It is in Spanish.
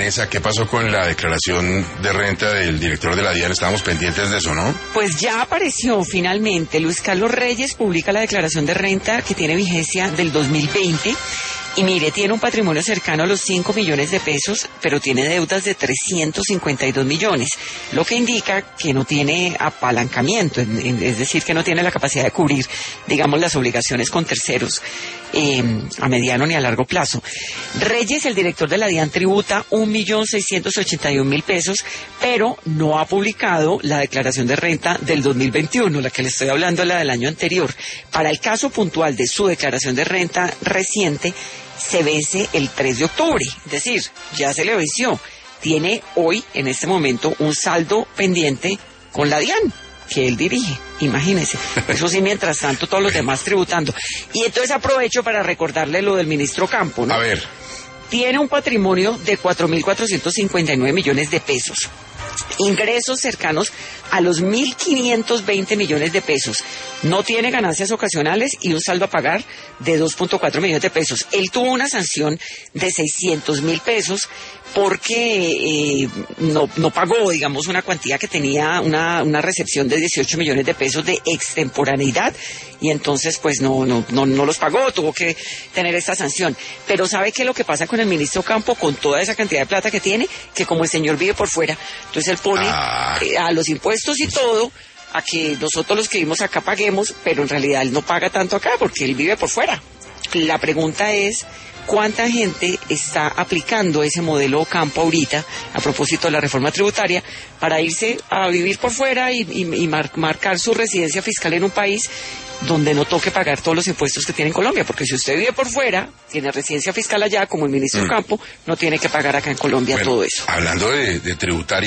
Vanessa, ¿qué pasó con la declaración de renta del director de la DIAN? Estábamos pendientes de eso, ¿no? Pues ya apareció finalmente. Luis Carlos Reyes publica la declaración de renta que tiene vigencia del 2020. Y mire, tiene un patrimonio cercano a los 5 millones de pesos, pero tiene deudas de 352 millones, lo que indica que no tiene apalancamiento, es decir, que no tiene la capacidad de cubrir, digamos, las obligaciones con terceros a mediano ni a largo plazo. Reyes, el director de la DIAN, tributa 1.681.000 pesos, pero no ha publicado la declaración de renta del 2021, la que le estoy hablando es la del año anterior. Para el caso puntual de su declaración de renta reciente, se vence el 3 de octubre, es decir, ya se le venció. Tiene hoy, en este momento, un saldo pendiente con la DIAN, que él dirige, imagínese. Eso sí, mientras tanto, todos los demás tributando. Y entonces aprovecho para recordarle lo del ministro Campo, ¿no? A ver. Tiene un patrimonio de 4.459 millones de pesos. Ingresos cercanos a los 1.520 millones de pesos. No tiene ganancias ocasionales y un saldo a pagar de 2.4 millones de pesos. Él tuvo una sanción de 600.000 pesos porque no pagó, digamos, una cuantía que tenía una recepción de 18 millones de pesos de extemporaneidad, y entonces pues no los pagó, tuvo que tener esta sanción. Pero ¿sabe qué es lo que pasa con el ministro Campo con toda esa cantidad de plata que tiene? Que como el señor vive por fuera, entonces él pone a los impuestos y todo a que nosotros los que vivimos acá paguemos, pero en realidad él no paga tanto acá porque él vive por fuera. La pregunta es: ¿cuánta gente está aplicando ese modelo Campo ahorita, a propósito de la reforma tributaria, para irse a vivir por fuera y marcar su residencia fiscal en un país donde no toque pagar todos los impuestos que tiene en Colombia? Porque si usted vive por fuera, tiene residencia fiscal allá, como el ministro Campo, no tiene que pagar acá en Colombia todo eso. Hablando de tributaria,